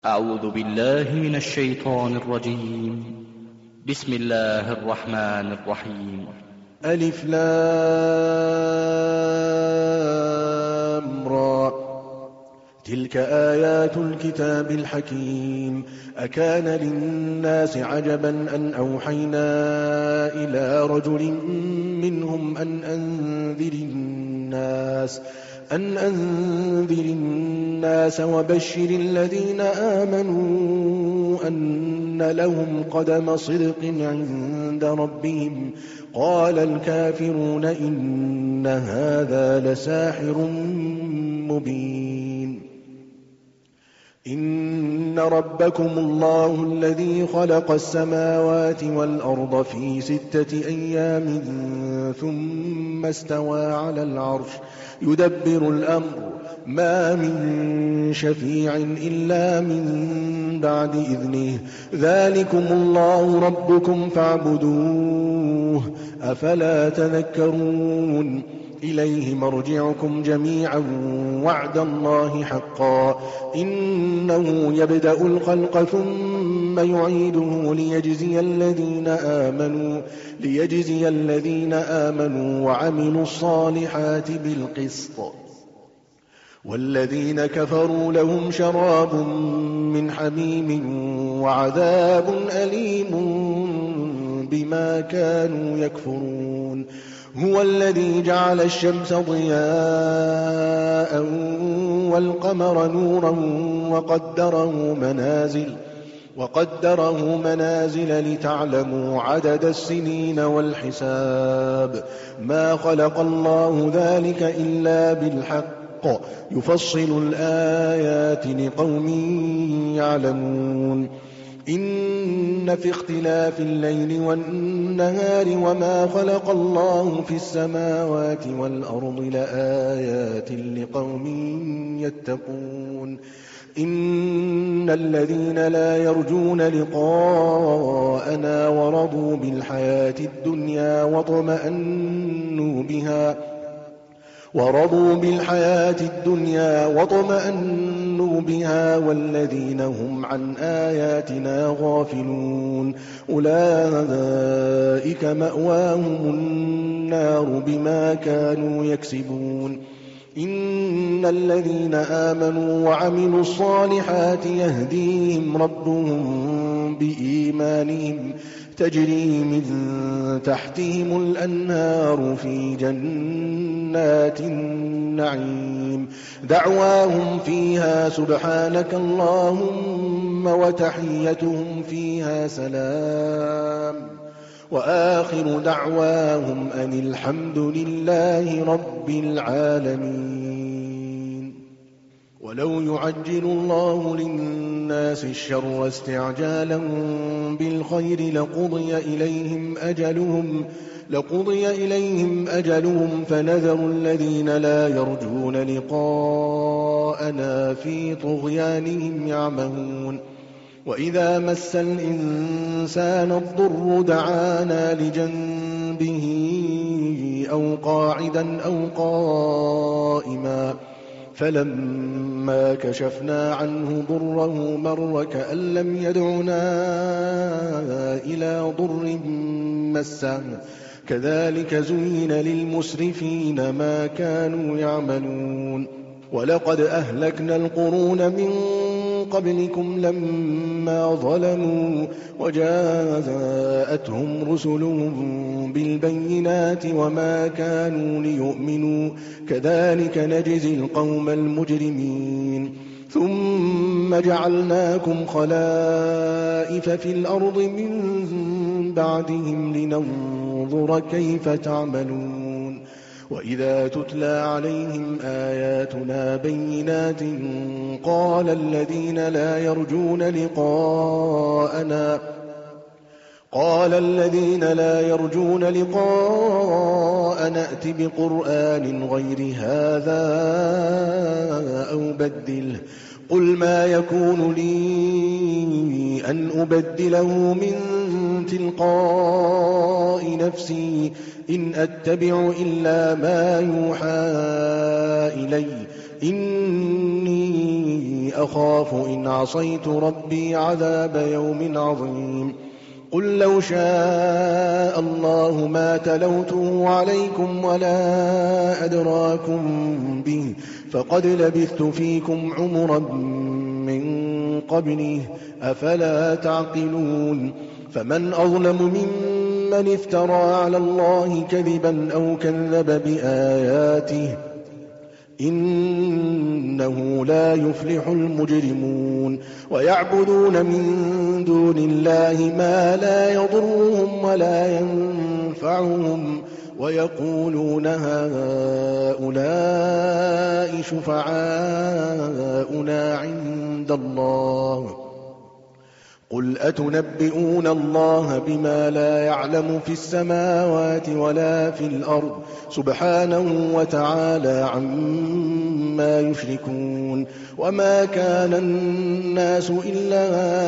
أعوذ بالله من الشيطان الرجيم. بسم الله الرحمن الرحيم. ألف لام را تلك آيات الكتاب الحكيم. أكان للناس عجبا أن أوحينا إلى رجل منهم أن أنذر الناس وبشر الذين آمنوا أن لهم قدم صدق عند ربهم. قال الكافرون إن هذا لساحر مبين. إن ربكم الله الذي خلق السماوات والأرض في 6 أيام ثم استوى على العرش يدبر الأمر ما من شفيع إلا من بعد إذنه. ذلكم الله ربكم فاعبدوه أفلا تذكرون. إليه مرجعكم جميعا وعد الله حقا إنه يبدأ الخلق ثم يعيده ليجزي الذين آمنوا وعملوا الصالحات بالقسط. والذين كفروا لهم شراب من حميم وعذاب أليم بما كانوا يكفرون. هو الذي جعل الشمس ضياء والقمر نورا وقدره منازل لتعلموا عدد السنين والحساب. ما خلق الله ذلك إلا بالحق يفصل الآيات لقوم يعلمون. إن في اختلاف الليل والنهار وما خلق الله في السماوات والأرض لآيات لقوم يتقون. إن الذين لا يرجون لقاءنا ورضوا بالحياة الدنيا واطمأنوا بها والذين هم عن آياتنا غافلون أولئك مأواهم النار بما كانوا يكسبون. إن الذين آمنوا وعملوا الصالحات يهديهم ربهم بإيمانهم تجري من تحتهم الأنهار في جنات النعيم. دعواهم فيها سبحانك اللهم وتحيتهم فيها سلام وآخر دعواهم أن الحمد لله رب العالمين. ولو يعجل الله للناس الشر استعجالهم بالخير لقضي إليهم أجلهم فنذر الذين لا يرجون لقاءنا في طغيانهم يعمهون. وإذا مس الإنسان الضر دعانا لجنبه أو قاعدا أو قائما فلما كشفنا عنه ضره مر كأن لم يدعنا إلى ضر مسه كذلك زين للمسرفين ما كانوا يعملون. ولقد أهلكنا القرون من قبلكم لما ظلموا وجاءتهم رسلهم بالبينات وما كانوا ليؤمنوا كذلك نجزي القوم المجرمين. ثم جعلناكم خلائف في الأرض من بعدهم لننظر كيف تعملون. وإذا تتلى عليهم آياتنا بينات قال الذين لا يرجون لقاءنا ائت بقرآن غير هذا أو بدله. قل ما يكون لي أن أبدله من تلقاء نفسي إن أتبع إلا ما يوحى إلي إني أخاف إن عصيت ربي عذاب يوم عظيم قل لو شاء الله ما تلوته عليكم ولا أدراكم به فقد لبثت فيكم عمرا من قبله أفلا تعقلون فمن أظلم ممن افترى على الله كذبا أو كذب بآياته إنه لا يفلح المجرمون ويعبدون من دون الله ما لا يضرهم ولا ينفعهم ويقولون هؤلاء شفعاؤنا عند الله قل أتنبئون الله بما لا يعلم في السماوات ولا في الأرض سبحانه وتعالى عما يشركون وما كان الناس إلا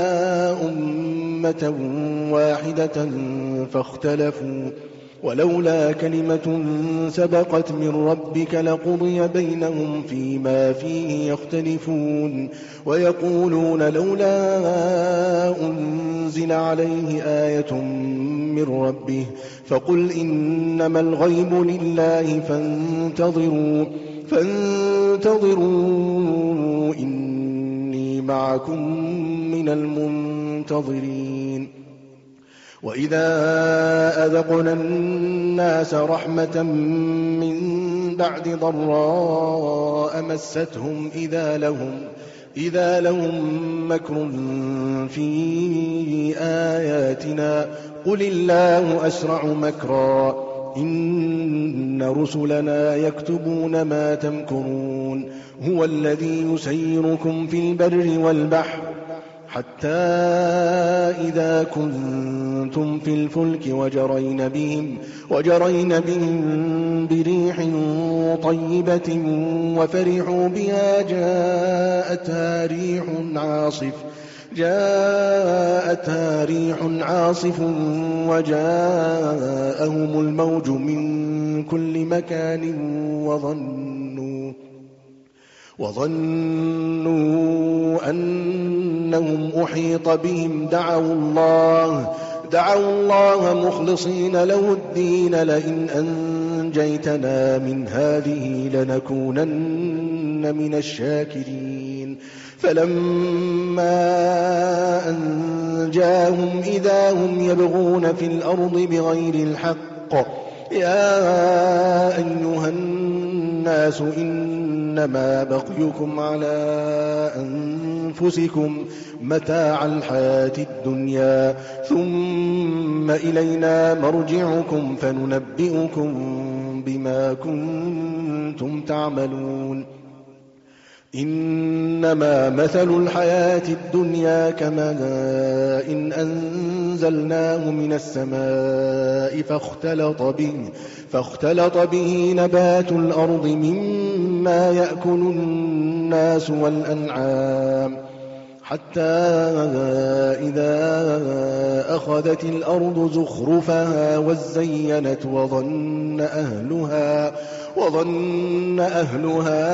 أمة واحدة فاختلفوا ولولا كلمة سبقت من ربك لقضي بينهم فيما فيه يختلفون ويقولون لولا أنزل عليه آية من ربه فقل إنما الغيب لله فانتظروا إني معكم من المنتظرين وإذا أذقنا الناس رحمة من بعد ضراء مستهم إذا لهم مكر في آياتنا قل الله أسرع مكرا إن رسلنا يكتبون ما تمكرون هو الذي يسيركم في البر والبحر حتى إذا كنتم في الفلك وجرين بهم بريح طيبة وفرحوا بها جاءتها ريح عاصف وجاءهم الموج من كل مكان وظنوا أنهم أحيط بهم دعوا الله مخلصين له الدين لئن أنجيتنا من هذه لنكونن من الشاكرين فلما أنجاهم إذا هم يبغون في الأرض بغير الحق يا أيها الناس إنما بغيكم على أنفسكم متاع الحياة الدنيا ثم إلينا مرجعكم فننبئكم بما كنتم تعملون إنما مثل الحياة الدنيا كماء إن أنزلناه من السماء فاختلط به نبات الأرض مما يأكل الناس والأنعام حتى إذا أخذت الأرض زخرفها وزينت وظن أهلها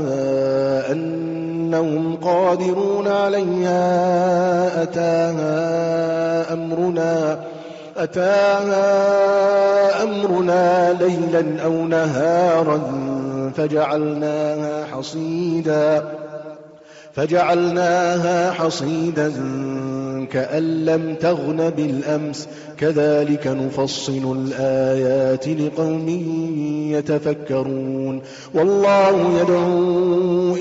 أنهم قادرون عليها أتاها أمرنا ليلا أو نهارا فجعلناها حصيدا كأن لم تغن بالأمس كذلك نفصل الآيات لقوم يتفكرون والله يدعو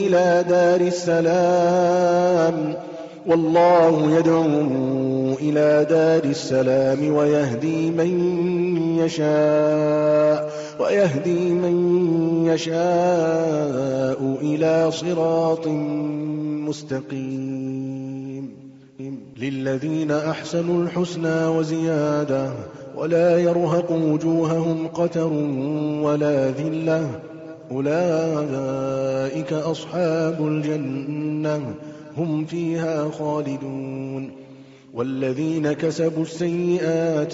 إلى دار السلام ويهدي من يشاء إلى صراط مستقيم للذين أحسنوا الحسنى وزيادة ولا يرهق وجوههم قتر ولا ذلة أولئك أصحاب الجنة هم فيها خالدون والذين كسبوا السيئات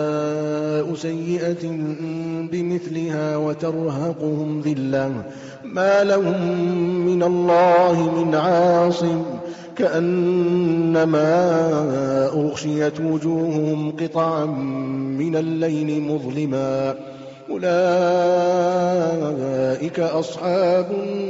جزاء سيئة بمثلها وترهقهم ذلة ما لهم من الله من عاصم كأنما أغشيت وجوههم قطعا من الليل مظلما أولئك أصحاب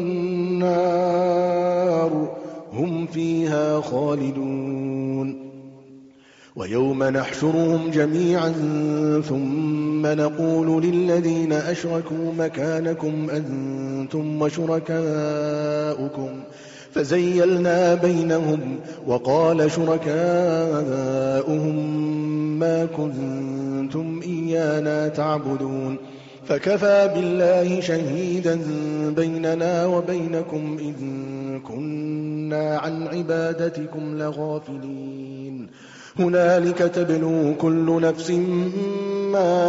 النار هم فيها خالدون ويوم نحشرهم جميعا ثم نقول للذين أشركوا مكانكم أنتم وشركاؤكم فزيلنا بينهم وقال شركاؤهم ما كنتم إيانا تعبدون فكفى بالله شهيدا بيننا وبينكم إذ كنا عن عبادتكم لغافلين هنالك تبلو كل نفس ما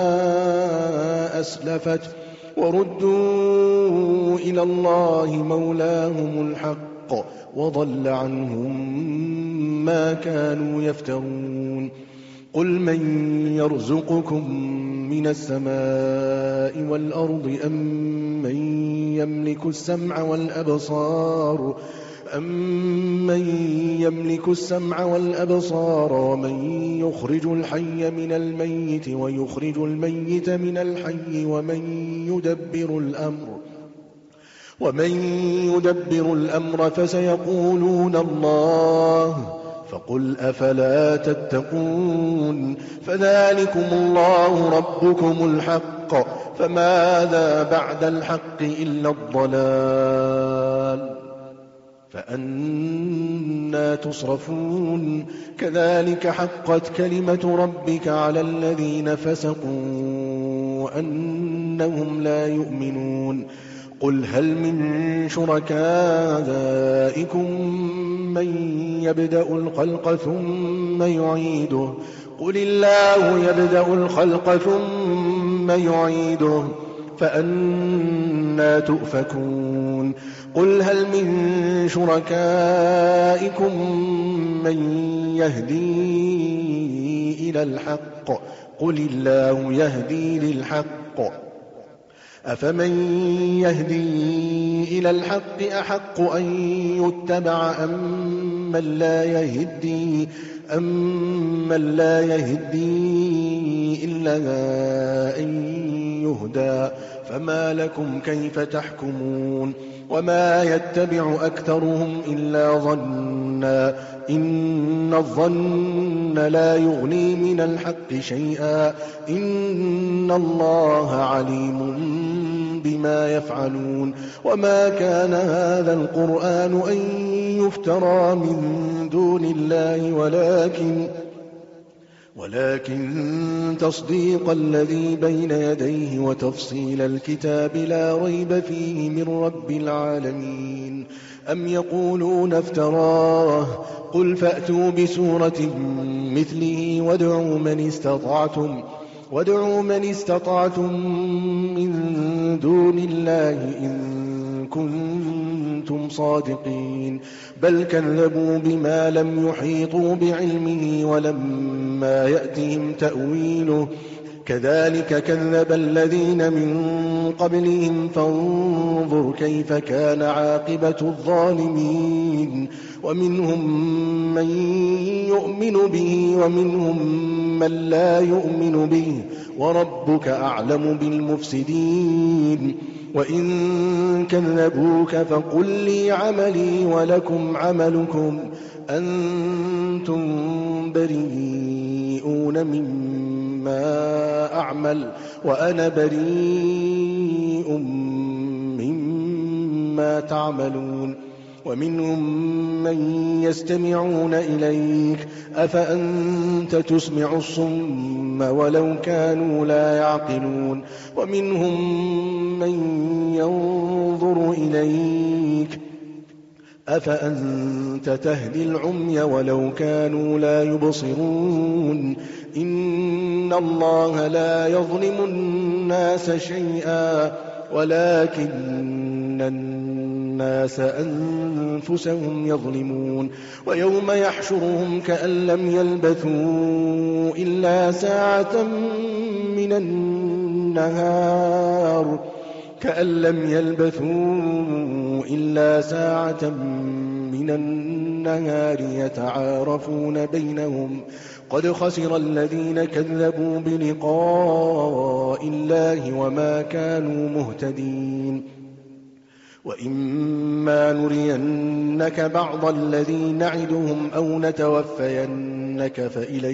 أسلفت وردوا إلى الله مولاهم الحق وضل عنهم ما كانوا يفترون قل من يرزقكم من السماء والأرض أم من يملك السمع والأبصار ومن يخرج الحي من الميت ويخرج الميت من الحي ومن يدبر الأمر فسيقولون الله فقل أفلا تتقون فذلكم الله ربكم الحق فماذا بعد الحق إلا الضلال فأنى تصرفون كذلك حقت كلمة ربك على الذين فسقوا أنهم لا يؤمنون قل هل من شركائكم من يبدأ الخلق ثم يعيده قل الله يبدأ الخلق ثم يعيده فأنى تؤفكون قل هل من شركائكم من يهدي إلى الحق قل الله يهدي للحق أفمن يهدي إلى الحق أحق أن يتبع أمن لا يهدي إلا أن يهدى فما لكم كيف تحكمون وما يتبع أكثرهم إلا ظنا إن الظن لا يغني من الحق شيئا إن الله عليم بما يفعلون وما كان هذا القرآن أن يفترى من دون الله ولكن تصديق الذي بين يديه وتفصيل الكتاب لا ريب فيه من رب العالمين أم يقولون افتراه قل فأتوا بسورة مثله وادعوا من استطعتم من دون الله إن كنتم صادقين بل كذبوا بما لم يحيطوا بعلمه ولما يأتهم تأويله كذلك كذب الذين من قبلهم فانظر كيف كان عاقبة الظالمين ومنهم من يؤمن به ومنهم من لا يؤمن به وربك أعلم بالمفسدين وإن كذبوك فقل لي عملي ولكم عملكم أنتم بريئون مما أعمل وأنا بريء مما تعملون ومنهم من يستمعون إليك أفأنت تسمع الصم ولو كانوا لا يعقلون ومنهم من ينظر إليك أفأنت تهدي العمي ولو كانوا لا يبصرون إن الله لا يظلم الناس شيئا ولكن الناس أنفسهم يظلمون ويوم يحشرهم كأن لم يلبثوا إلا ساعة من النهار كأن لم يلبثوا إلا ساعة من النهار يتعارفون بينهم قد خسر الذين كذبوا بلقاء الله وما كانوا مهتدين. وإما نرينك بعض الذي نعدهم أو نتوفينك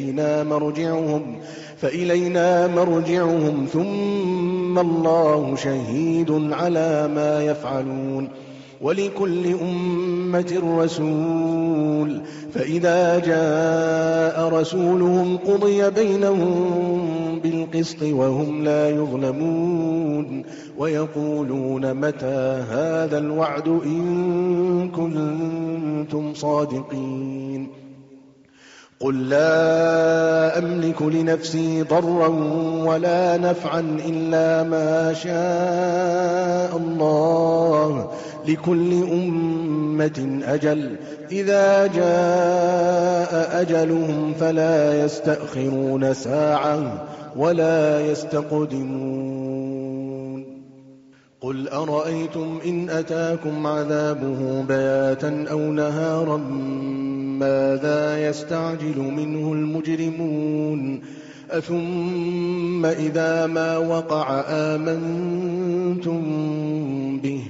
فإلينا مرجعهم ثم الله شهيد على ما يفعلون. ولكل أمة رسول فإذا جاء رسولهم قضي بينهم بالقسط وهم لا يظلمون. ويقولون متى هذا الوعد إن كنتم صادقين. قل لا أملك لنفسي ضرا ولا نفعا إلا ما شاء الله لكل أمة أجل إذا جاء أجلهم فلا يستأخرون ساعة ولا يستقدمون. قل أرأيتم إن أتاكم عذابه بياتا أو نهارا ماذا يستعجل منه المجرمون أثم إذا ما وقع آمنتم به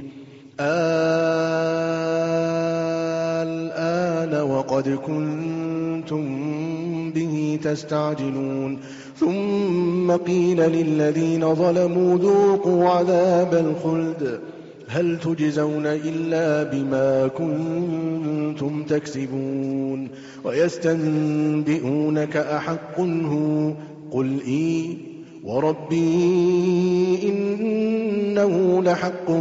الآن وقد كنتم به تستعجلون. ثم قيل للذين ظلموا ذوقوا عذاب الخلد هل تجزون إلا بما كنتم تكسبون. ويستنبئونك أحق هو قل إي وربي إنه لحق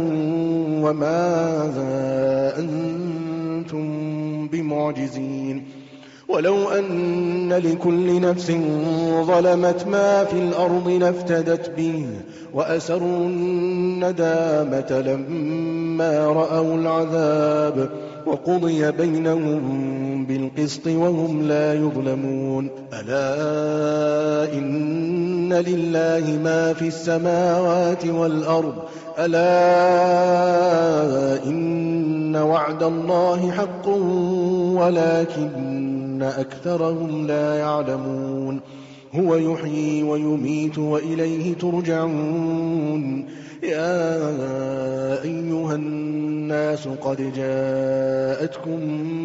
وما أنتم بمعجزين. ولو أن لكل نفس ظلمت ما في الأرض لافتدت به وأسروا الندامة لما رأوا العذاب وقضي بينهم بالقسط وهم لا يظلمون. ألا إن لله ما في السماوات والأرض ألا إن وعد الله حق ولكن أكثرهم لا يعلمون. هو يحيي ويميت وإليه ترجعون. يا أيها الناس قد جاءتكم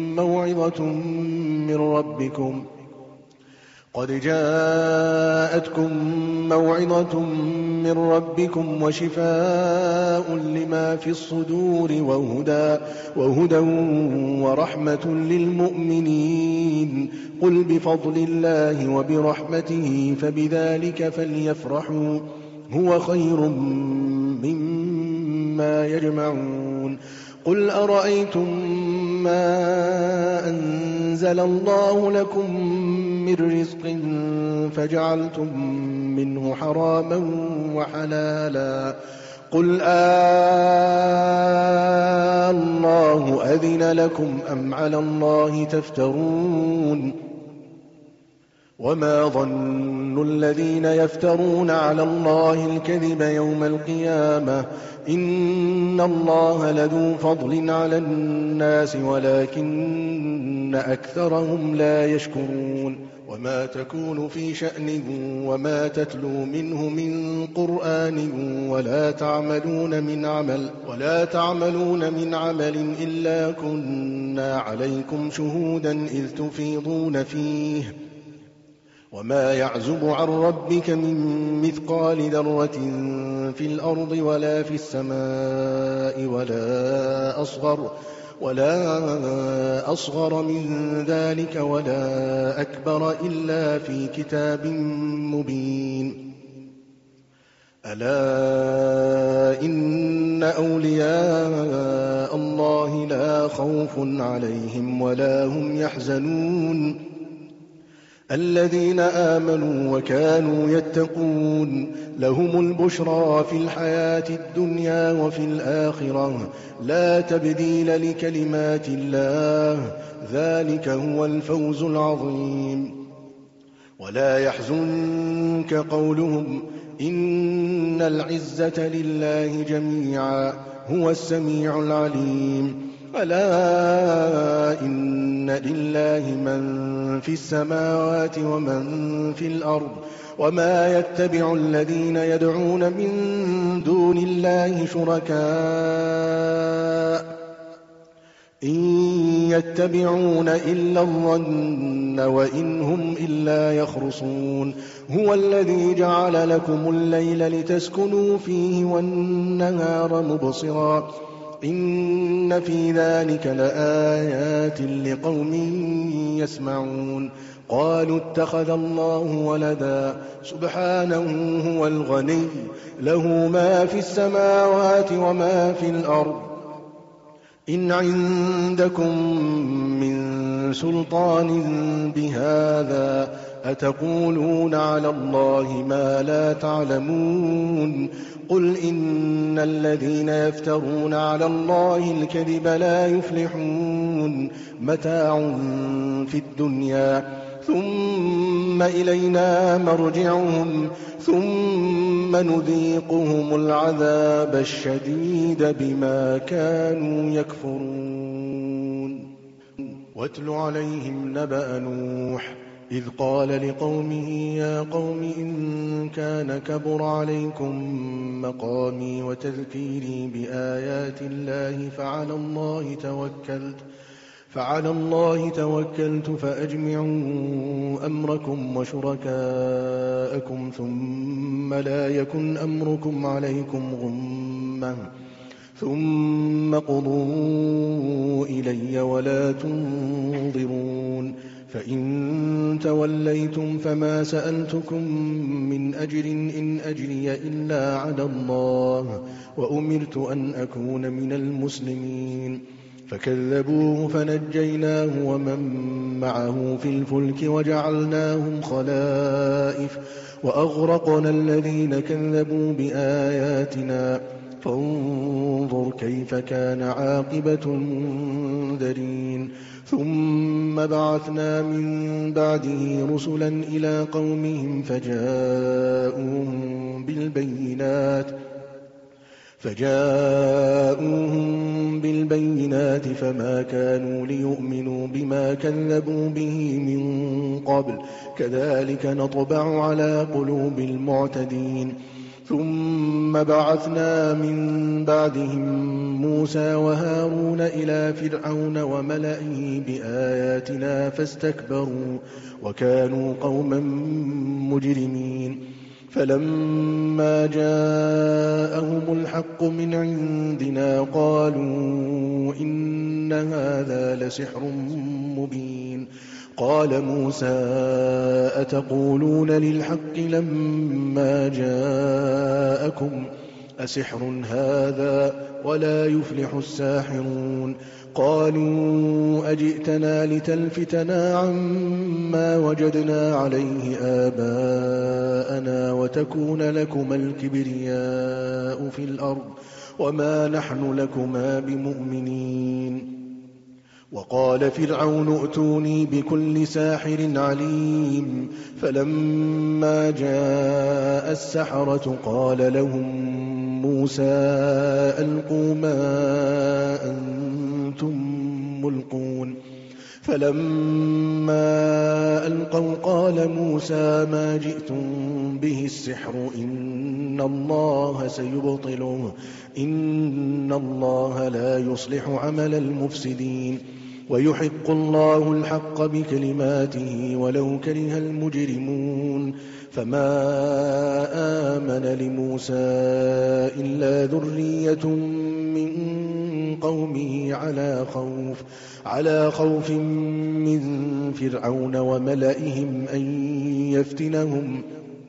موعظة من ربكم وشفاء لما في الصدور وهدى ورحمة للمؤمنين. قل بفضل الله وبرحمته فبذلك فليفرحوا هو خير مما يجمعون. قل أرأيتم ما أنزل الله لكم من رزق فجعلتم منه حراما وحلالا قل الله أذن لكم أم على الله تفترون. وما ظن الذين يفترون على الله الكذب يوم القيامة إن الله لذو فضل على الناس ولكن أكثرهم لا يشكرون. وما تكون في شأن وما تتلو منه من قرآن ولا تعملون من عمل إلا كنا عليكم شهودا إذ تفيضون فيه. وما يعزب عن ربك من مثقال ذرة في الأرض ولا في السماء ولا أصغر من ذلك ولا أكبر إلا في كتاب مبين. ألا إن أولياء الله لا خوف عليهم ولا هم يحزنون الذين آمنوا وكانوا يتقون لهم البشرى في الحياة الدنيا وفي الآخرة لا تبديل لكلمات الله ذلك هو الفوز العظيم. ولا يحزنك قولهم إن العزة لله جميعا هو السميع العليم ألا إن لله من في السماوات ومن في الأرض وما يتبع الذين يدعون من دون الله شركاء إن يتبعون إلا الظن وإن هم إلا يخرصون هو الذي جعل لكم الليل لتسكنوا فيه والنهار مبصرا إن في ذلك لآيات لقوم يسمعون قالوا اتخذ الله ولدا سبحانه هو الغني له ما في السماوات وما في الأرض إن عندكم من سلطان بهذا أتقولون على الله ما لا تعلمون قل إن الذين يفترون على الله الكذب لا يفلحون متاع في الدنيا ثم إلينا مرجعهم ثم نذيقهم العذاب الشديد بما كانوا يكفرون واتل عليهم نبأ نوح إذ قال لقومه يا قوم إن كان كبر عليكم مقامي وتذكيري بآيات الله فعلى الله توكلت فأجمعوا أمركم وشركاءكم ثم لا يكن أمركم عليكم غمة ثم قضوا إلي ولا تنظرون فإن توليتم فما سألتكم من أجر إن أجري إلا على الله وأمرت أن أكون من المسلمين فكذبوه فنجيناه ومن معه في الفلك وجعلناهم خلائف وأغرقنا الذين كذبوا بآياتنا فانظر كيف كان عاقبة المنذرين ثم بعثنا من بعده رسلا إلى قومهم فجاءوهم بالبينات فما كانوا ليؤمنوا بما كذبوا به من قبل كذلك نطبع على قلوب المعتدين ثم بعثنا من بعدهم موسى وهارون إلى فرعون وملئه بآياتنا فاستكبروا وكانوا قوما مجرمين فلما جاءهم الحق من عندنا قالوا إن هذا لسحر مبين قال موسى أتقولون للحق لما جاءكم أسحر هذا ولا يفلح الساحرون قالوا أجئتنا لتلفتنا عما وجدنا عليه آباءنا وتكون لكما الكبرياء في الأرض وما نحن لكما بمؤمنين وقال فرعون ائتوني بكل ساحر عليم فلما جاء السحرة قال لهم موسى ألقوا ما أنتم ملقون فلما ألقوا قال موسى ما جئتم به السحر إن الله سيبطله إن الله لا يصلح عمل المفسدين ويحق الله الحق بكلماته ولو كره المجرمون فما آمن لموسى إلا ذرية من قومه على خوف من فرعون وملئهم أن يفتنهم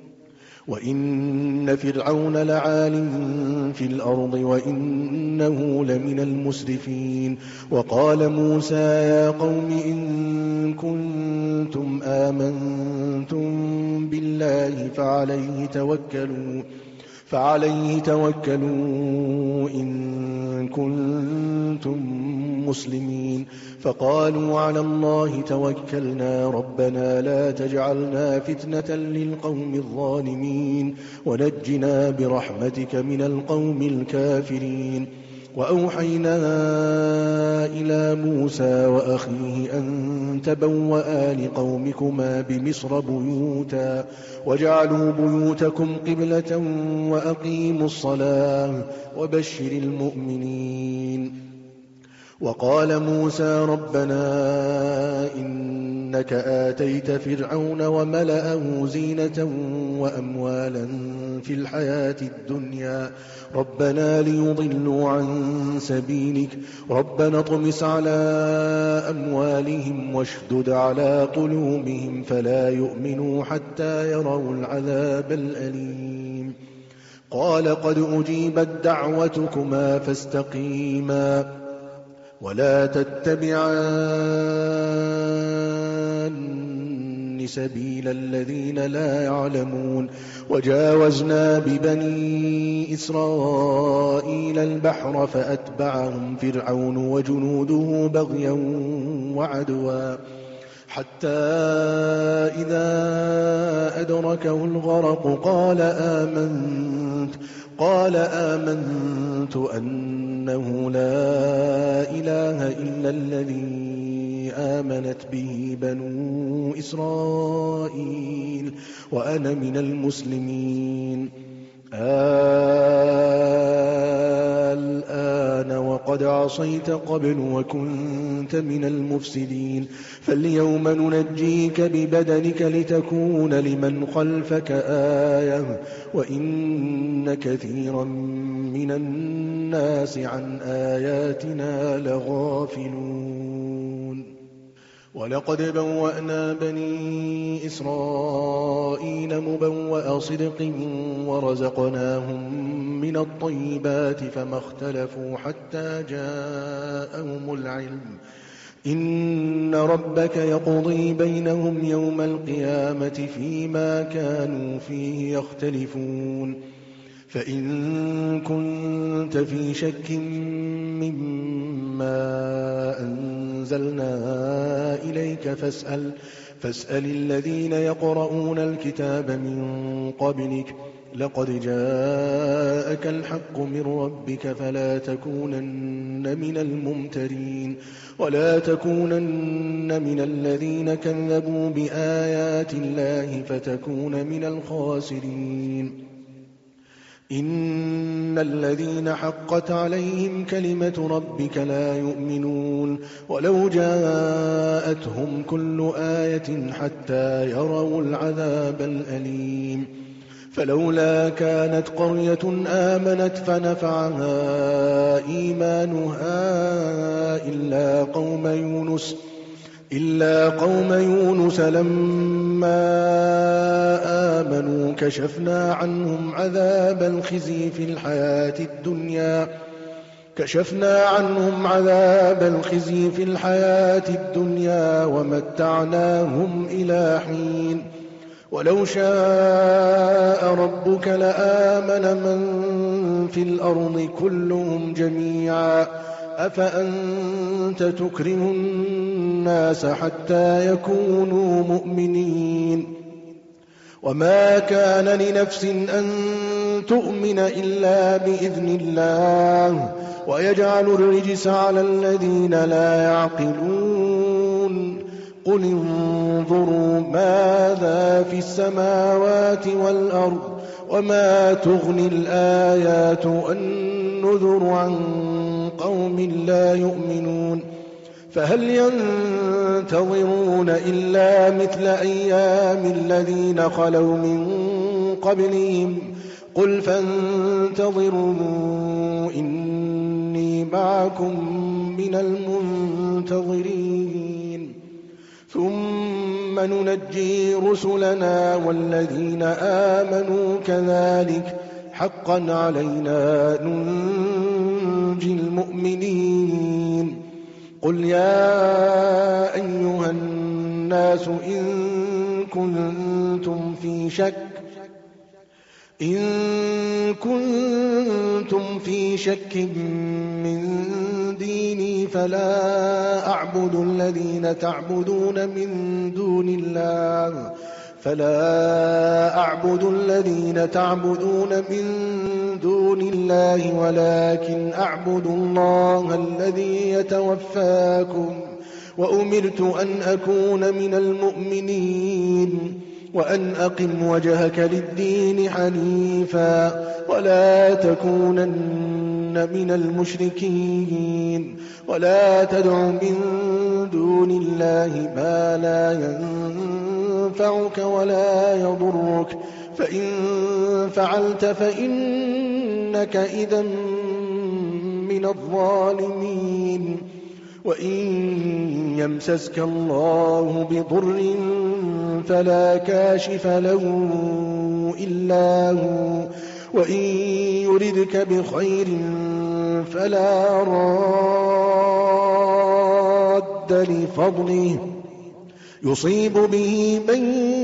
وإن فرعون لعال في الأرض وإنه لمن المسرفين وقال موسى يا قوم إن كنتم آمنتم بالله فعليه توكلوا إن كنتم مسلمين فقالوا على الله توكلنا ربنا لا تجعلنا فتنة للقوم الظالمين ونجنا برحمتك من القوم الكافرين. وأوحينا إلى موسى وأخيه أن تبوأ لقومكما بمصر بيوتا واجعلوا بيوتكم قبلة وأقيموا الصلاة وبشر المؤمنين. وقال موسى ربنا إنك آتيت فرعون وملأه زينة وأموالا في الحياة الدنيا ربنا ليضلوا عن سبيلك ربنا اطمس على أموالهم واشدد على قلوبهم فلا يؤمنوا حتى يروا العذاب الأليم. قال قد أجيبت دعوتكما فاستقيما ولا تتبعان سبيل الذين لا يعلمون. وجاوزنا ببني إسرائيل البحر فأتبعهم فرعون وجنوده بغيا وعدوا حتى إذا أدركه الغرق قال آمنت أنه لا إله إلا الذي آمنت به بنو إسرائيل وأنا من المسلمين. الآن وقد عصيت قبل وكنت من المفسدين فاليوم ننجيك ببدنك لتكون لمن خلفك آية وإن كثيرا من الناس عن آياتنا لغافلون. ولقد بوأنا بني إسرائيل مبوأ صدق ورزقناهم من الطيبات فما اختلفوا حتى جاءهم العلم إن ربك يقضي بينهم يوم القيامة فيما كانوا فيه يختلفون. فإن كنت في شك مما أنزلنا إليك فاسأل الذين يقرؤون الكتاب من قبلك لقد جاءك الحق من ربك فلا تكونن من الممترين ولا تكونن من الذين كذبوا بآيات الله فتكون من الخاسرين. إن الذين حقت عليهم كلمة ربك لا يؤمنون ولو جاءتهم كل آية حتى يروا العذاب الأليم. فلولا كانت قرية آمنت فنفعها إيمانها إلا قوم يونس لما آمنوا كشفنا عنهم عذاب الخزي في الحياة الدنيا ومتعناهم إلى حين. ولو شاء ربك لآمن من في الأرض كلهم جميعا أفأنت تكره الناس حتى يكونوا مؤمنين. وما كان لنفس أن تؤمن إلا بإذن الله ويجعل الرجس على الذين لا يعقلون. قل انظروا ماذا في السماوات والأرض وما تغني الآيات والنذر عن قوم لا يؤمنون. فهل ينتظرون إلا مثل أيام الذين خلوا من قبلهم قل فانتظروا إني معكم من المنتظرين ثم ننجي رسلنا والذين آمنوا كذلك حقا علينا ننجي المؤمنين. قل يا أيها الناس إن إن كنتم في شك من ديني فلا أعبد الذين تعبدون من دون الله ولكن أعبد الله الذي يتوفاكم وأمرت أن أكون من المؤمنين وأن أقم وجهك للدين حنيفا ولا تكونن من المشركين ولا تدع من دون الله ما لا ينفعك ولا يضرك فإن فعلت فإنك إذا من الظالمين وإن يمسسك الله بضر فلا كاشف له إلا هو وإن يردك بخير فلا راد لفضله يصيب به من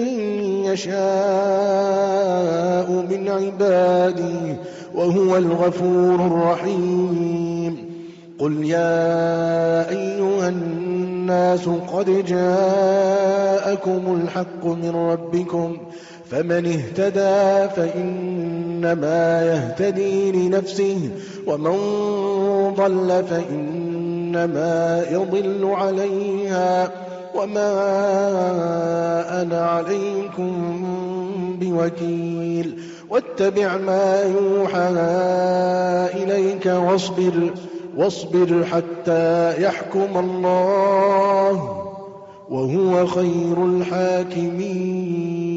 يشاء من عباده وهو الغفور الرحيم قل يا أيها الناس قد جاءكم الحق من ربكم فمن اهتدى فإنما يهتدي لنفسه ومن ضل فإنما يضل عليها وما أنا عليكم بوكيل واتبع ما يوحى إليك واصبر حتى يحكم الله وهو خير الحاكمين